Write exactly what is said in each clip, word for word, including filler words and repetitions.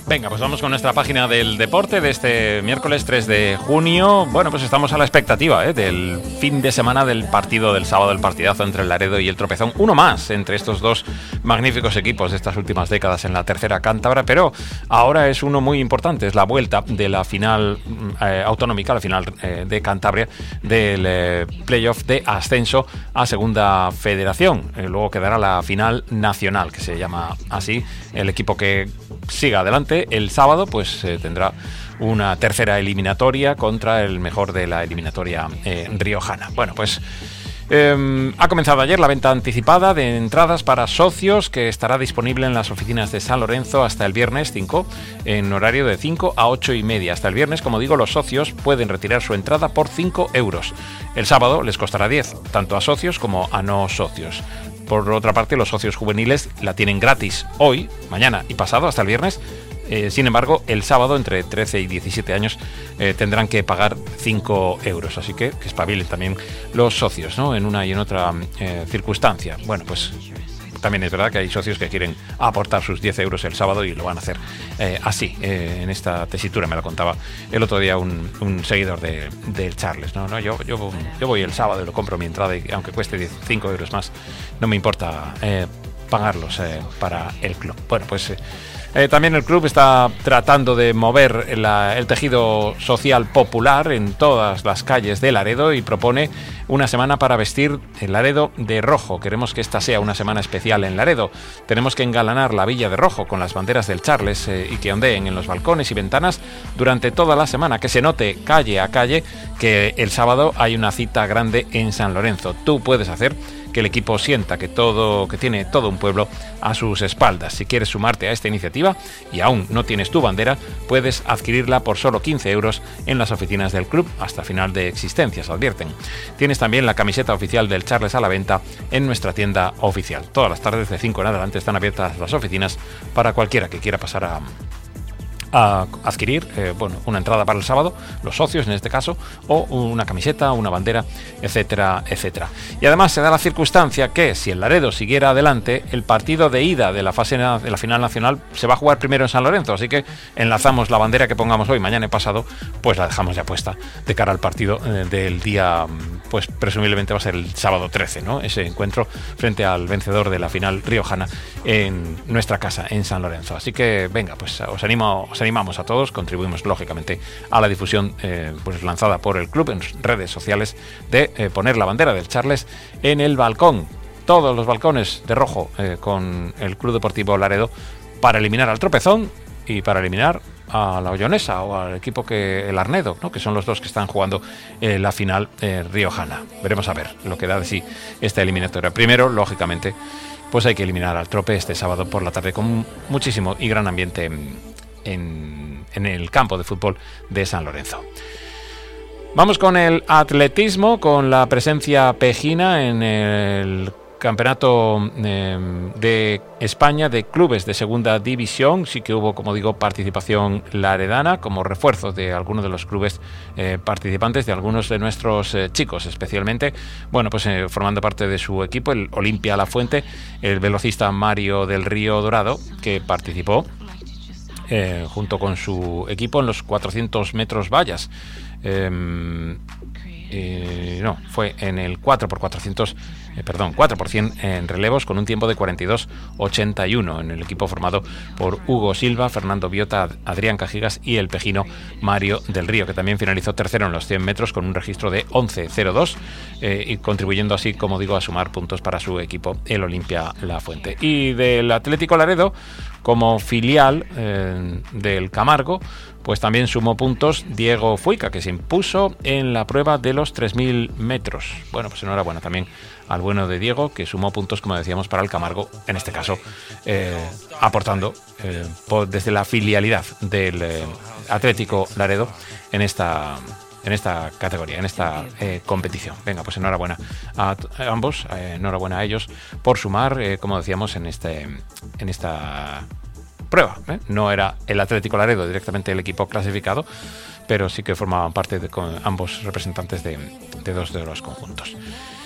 Venga, pues vamos con nuestra página del deporte de este miércoles tres de junio. Bueno, pues estamos a la expectativa ¿eh? del fin de semana del partido del sábado, el partidazo entre el Laredo y el Tropezón. Uno más entre estos dos magníficos equipos de estas últimas décadas en la tercera cántabra, pero ahora es uno muy importante, es la vuelta de la final eh, autonómica, la final eh, de Cantabria, del eh, playoff de ascenso a Segunda Federación. Eh, luego quedará la final nacional, que se llama así. El equipo que siga adelante el sábado pues eh, tendrá una tercera eliminatoria contra el mejor de la eliminatoria eh, riojana. Bueno, pues eh, ha comenzado ayer la venta anticipada de entradas para socios, que estará disponible en las oficinas de San Lorenzo hasta el viernes cinco, en horario de cinco a ocho y media. Hasta el viernes, como digo, los socios pueden retirar su entrada por cinco euros. El sábado les costará diez, tanto a socios como a no socios. Por otra parte, los socios juveniles la tienen gratis hoy, mañana y pasado, hasta el viernes. Eh, sin embargo, el sábado, entre trece y diecisiete años, eh, tendrán que pagar cinco euros. Así que que espabilen también los socios, ¿no? En una y en otra eh, circunstancia. Bueno, pues también es verdad que hay socios que quieren aportar sus diez euros el sábado y lo van a hacer eh, así, eh, en esta tesitura. Me lo contaba el otro día un, un seguidor de, de Charles, ¿no? no yo, yo, yo voy el sábado y lo compro mi entrada, y aunque cueste cinco euros más, no me importa eh, pagarlos eh, para el club. Bueno, pues... Eh, Eh, también el club está tratando de mover la, el tejido social popular en todas las calles de Laredo y propone una semana para vestir el Laredo de rojo. Queremos que esta sea una semana especial en Laredo. Tenemos que engalanar la villa de rojo con las banderas del Charles eh, y que ondeen en los balcones y ventanas durante toda la semana, que se note calle a calle que el sábado hay una cita grande en San Lorenzo. Tú puedes hacer que el equipo sienta que todo que tiene todo un pueblo a sus espaldas. Si quieres sumarte a esta iniciativa y aún no tienes tu bandera, puedes adquirirla por solo quince euros en las oficinas del club hasta final de existencias, advierten. Tienes también la camiseta oficial del Charles a la venta en nuestra tienda oficial. Todas las tardes de cinco en adelante están abiertas las oficinas para cualquiera que quiera pasar a a adquirir eh, bueno, una entrada para el sábado, los socios en este caso, o una camiseta, una bandera, etcétera, etcétera. Y además se da la circunstancia que si el Laredo siguiera adelante, el partido de ida de la fase na- de la final nacional se va a jugar primero en San Lorenzo, así que enlazamos la bandera que pongamos hoy, mañana y pasado, pues la dejamos ya puesta de cara al partido eh, del día, pues presumiblemente va a ser el sábado trece, ¿no? Ese encuentro frente al vencedor de la final riojana en nuestra casa, en San Lorenzo. Así que venga, pues os animo os animamos a todos, contribuimos lógicamente a la difusión eh, pues lanzada por el club en redes sociales de eh, poner la bandera del Charles en el balcón, todos los balcones de rojo eh, con el Club Deportivo Laredo, para eliminar al Tropezón y para eliminar a la Ollonesa o al equipo que el Arnedo, ¿no? Que son los dos que están jugando eh, la final eh, riojana. Veremos a ver lo que da de sí esta eliminatoria. Primero, lógicamente, pues hay que eliminar al Trope este sábado por la tarde con muchísimo y gran ambiente En, en el campo de fútbol de San Lorenzo. Vamos con el atletismo, con la presencia pejina en el Campeonato eh, de España de clubes de segunda división. Sí que hubo, como digo, participación laredana como refuerzo de algunos de los clubes eh, participantes, de algunos de nuestros eh, chicos especialmente. Bueno, pues eh, formando parte de su equipo el Olimpia La Fuente, el velocista Mario del Río Dorado, que participó Eh, junto con su equipo en los cuatrocientos metros vallas. Eh, eh, no, fue en el cuatro por cuatrocientos, eh, perdón, cuatro por cien en relevos con un tiempo de cuarenta y dos ochenta y uno en el equipo formado por Hugo Silva, Fernando Biota, Adrián Cajigas y el pejino Mario del Río, que también finalizó tercero en los cien metros con un registro de once cero dos eh, y contribuyendo así, como digo, a sumar puntos para su equipo, el Olimpia La Fuente. Y del Atlético Laredo, como filial eh, del Camargo, pues también sumó puntos Diego Fuica, que se impuso en la prueba de los tres mil metros. Bueno, pues enhorabuena también al bueno de Diego, que sumó puntos, como decíamos, para el Camargo, en este caso eh, aportando eh, por, desde la filialidad del eh, Atlético Laredo en esta en esta categoría, en esta eh, competición. Venga, pues enhorabuena a, a ambos, eh, enhorabuena a ellos por sumar, eh, como decíamos, en este en esta prueba, ¿eh? No era el Atlético Laredo directamente el equipo clasificado, pero sí que formaban parte de con ambos representantes de, de dos de los conjuntos.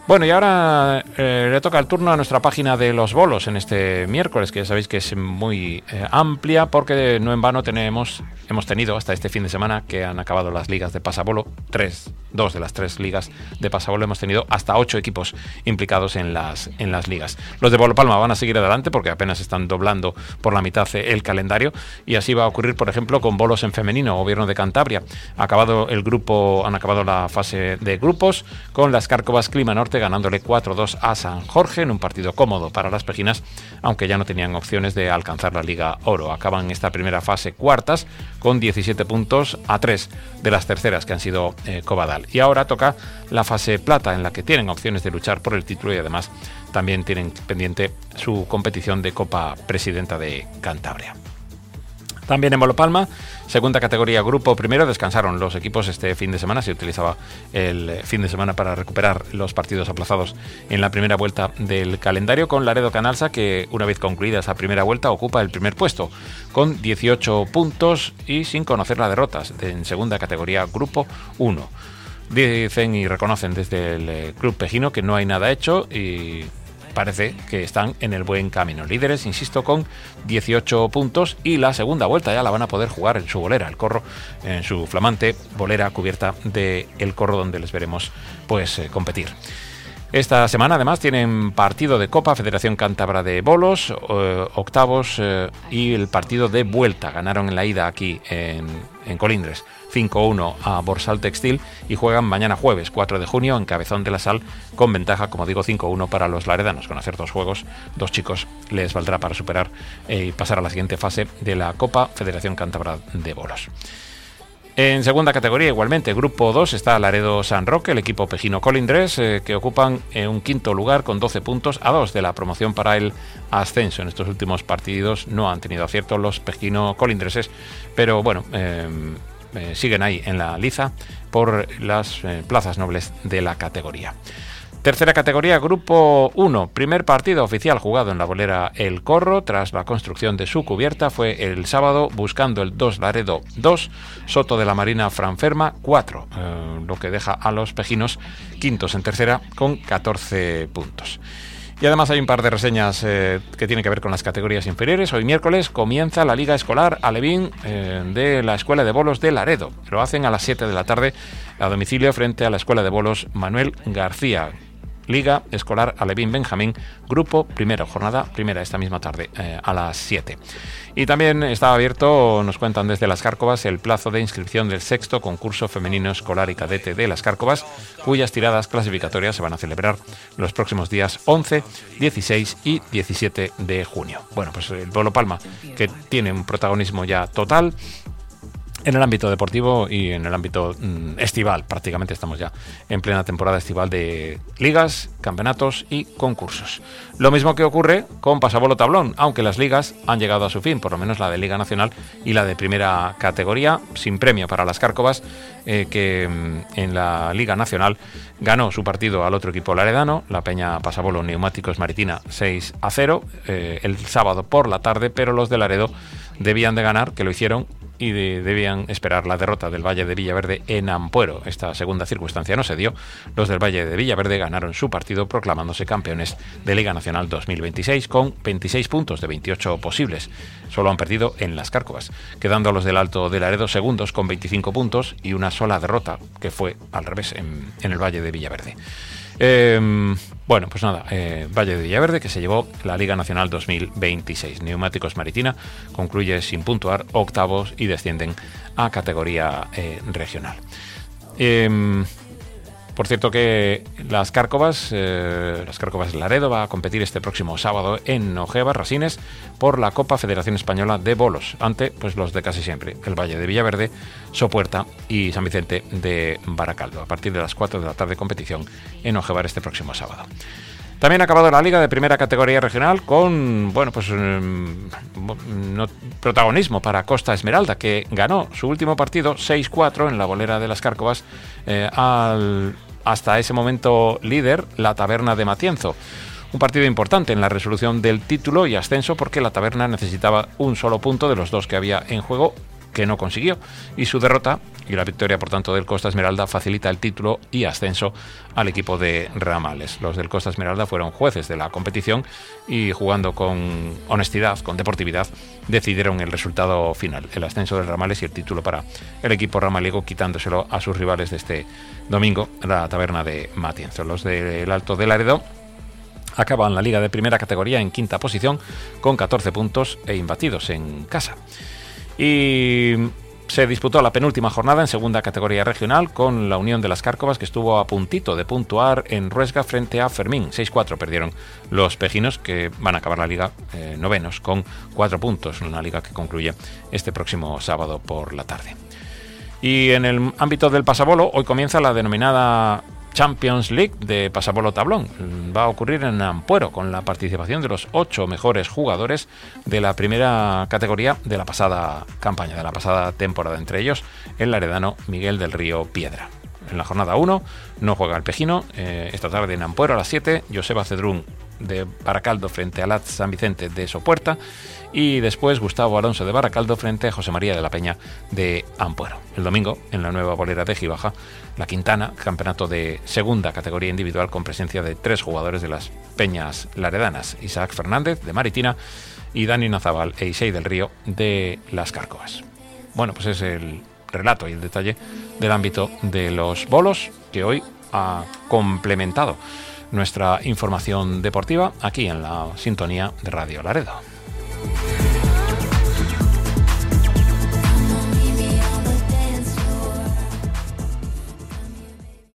Bueno, y ahora eh, le toca el turno a nuestra página de los bolos en este miércoles, que ya sabéis que es muy eh, amplia, porque no en vano tenemos, hemos tenido hasta este fin de semana que han acabado las ligas de pasabolo, tres, dos de las tres ligas de pasabolo, hemos tenido hasta ocho equipos implicados en las, en las ligas. Los de Bolo Palma van a seguir adelante porque apenas están doblando por la mitad el calendario, y así va a ocurrir, por ejemplo, con bolos en femenino. Gobierno de Cantabria ha acabado el grupo, han acabado la fase de grupos con las Cárcovas Clima Norte ganándole cuatro dos a San Jorge en un partido cómodo para las pejinas, aunque ya no tenían opciones de alcanzar la Liga Oro. Acaban esta primera fase cuartas con diecisiete puntos a tres de las terceras, que han sido eh, Cobadal. Y ahora toca la fase plata, en la que tienen opciones de luchar por el título y además también tienen pendiente su competición de Copa Presidenta de Cantabria. También en Bolo Palma, segunda categoría grupo primero, descansaron los equipos este fin de semana. Se utilizaba el fin de semana para recuperar los partidos aplazados en la primera vuelta del calendario, con Laredo Canalsa, que una vez concluida esa primera vuelta ocupa el primer puesto con dieciocho puntos y sin conocer las derrotas en segunda categoría grupo uno. Dicen y reconocen desde el club pejino que no hay nada hecho y parece que están en el buen camino. Líderes, insisto, con dieciocho puntos, y la segunda vuelta ya la van a poder jugar en su bolera, el Corro, en su flamante bolera cubierta de El Corro, donde les veremos pues eh, competir. Esta semana además tienen partido de Copa, Federación Cántabra de Bolos, eh, octavos eh, y el partido de vuelta. Ganaron en la ida aquí en, en Colindres cinco uno a Borsal Textil, y juegan mañana jueves cuatro de junio en Cabezón de la Sal, con ventaja, como digo, cinco uno para los laredanos. Con hacer dos juegos, dos chicos, les valdrá para superar eh, y pasar a la siguiente fase de la Copa Federación Cántabra de Bolos. En segunda categoría, igualmente, grupo dos, está Laredo San Roque, el equipo pejino Colindres, eh, que ocupan eh, un quinto lugar con doce puntos a dos de la promoción para el ascenso. En estos últimos partidos no han tenido acierto los pejino colindreses, pero bueno, eh, eh, siguen ahí en la liza por las eh, plazas nobles de la categoría. Tercera categoría, grupo uno. Primer partido oficial jugado en la bolera El Corro tras la construcción de su cubierta fue el sábado, buscando el dos Laredo dos, Soto de la Marina Franferma cuatro, eh, lo que deja a los pejinos quintos en tercera con catorce puntos. Y además hay un par de reseñas eh, que tienen que ver con las categorías inferiores. Hoy miércoles comienza la Liga Escolar Alevín eh, de la Escuela de Bolos de Laredo. Lo hacen a las siete de la tarde a domicilio frente a la Escuela de Bolos Manuel García. Liga Escolar Alevín Benjamín, grupo primero, jornada primera esta misma tarde eh, a las siete. Y también está abierto, nos cuentan desde Las Cárcovas, el plazo de inscripción del sexto concurso femenino escolar y cadete de Las Cárcovas, cuyas tiradas clasificatorias se van a celebrar los próximos días once, dieciséis y diecisiete de junio. Bueno, pues el Bolo Palma, que tiene un protagonismo ya total en el ámbito deportivo y en el ámbito mmm, estival. Prácticamente estamos ya en plena temporada estival de ligas, campeonatos y concursos. Lo mismo que ocurre con Pasabolo Tablón, aunque las ligas han llegado a su fin, por lo menos la de Liga Nacional y la de primera categoría, sin premio para las Cárcovas, eh, que mmm, en la Liga Nacional ganó su partido al otro equipo laredano, la Peña Pasabolo Neumáticos Maritina seis a cero, eh, el sábado por la tarde, pero los de Laredo debían de ganar, que lo hicieron, y de, debían esperar la derrota del Valle de Villaverde en Ampuero. Esta segunda circunstancia no se dio. Los del Valle de Villaverde ganaron su partido proclamándose campeones de Liga Nacional dos mil veintiséis con veintiséis puntos de veintiocho posibles. Solo han perdido en Las Cárcovas, quedando los del Alto de Laredo segundos con veinticinco puntos y una sola derrota, que fue al revés en, en el Valle de Villaverde. Eh, bueno, pues nada, eh, Valle de Villaverde, que se llevó la Liga Nacional dos mil veintiséis. Neumáticos Maritina concluye sin puntuar, octavos, y descienden a categoría eh, regional. Eh, por cierto que las Cárcovas, eh, las Cárcovas Laredo va a competir este próximo sábado en Ojeva, Rasines, por la Copa Federación Española de Bolos, ante pues los de casi siempre, el Valle de Villaverde, Sopuerta y San Vicente de Baracaldo, a partir de las cuatro de la tarde, competición en Ojevar este próximo sábado. También ha acabado la Liga de primera categoría regional con, bueno, pues um, no, protagonismo para Costa Esmeralda, que ganó su último partido seis cuatro en la bolera de las Cárcovas eh, al hasta ese momento líder, la Taberna de Matienzo. Un partido importante en la resolución del título y ascenso, porque la Taberna necesitaba un solo punto de los dos que había en juego, que no consiguió, y su derrota y la victoria, por tanto, del Costa Esmeralda facilita el título y ascenso al equipo de Ramales. Los del Costa Esmeralda fueron jueces de la competición y, jugando con honestidad, con deportividad, decidieron el resultado final, el ascenso del Ramales y el título para el equipo ramaliego, quitándoselo a sus rivales de este domingo, la taberna de Matienzo. Los del Alto de Laredo acaban la liga de primera categoría en quinta posición con catorce puntos e imbatidos en casa. Y se disputó la penúltima jornada en segunda categoría regional con la Unión de las Cárcovas, que estuvo a puntito de puntuar en Ruesga frente a Fermín. seis cuatro perdieron los pejinos, que van a acabar la liga eh, novenos con cuatro puntos, una liga que concluye este próximo sábado por la tarde. Y en el ámbito del pasabolo, hoy comienza la denominada Champions League de pasabolo tablón. Va a ocurrir en Ampuero, con la participación de los ocho mejores jugadores de la primera categoría de la pasada campaña, de la pasada temporada, entre ellos el laredano Miguel del Río Piedra. En la jornada uno no juega el pejino. Eh, esta tarde en Ampuero a las siete, Joseba Cedrún de Baracaldo frente a Lat San Vicente de Sopuerta, y después Gustavo Alonso de Baracaldo frente a José María de la Peña de Ampuero. El domingo, en la nueva bolera de Gibaja, la Quintana, campeonato de segunda categoría individual con presencia de tres jugadores de las Peñas laredanas: Isaac Fernández de Maritina y Dani Nazabal e Isei del Río de las Cárcovas. Bueno, pues es el relato y el detalle del ámbito de los bolos que hoy ha complementado nuestra información deportiva aquí en la sintonía de Radio Laredo.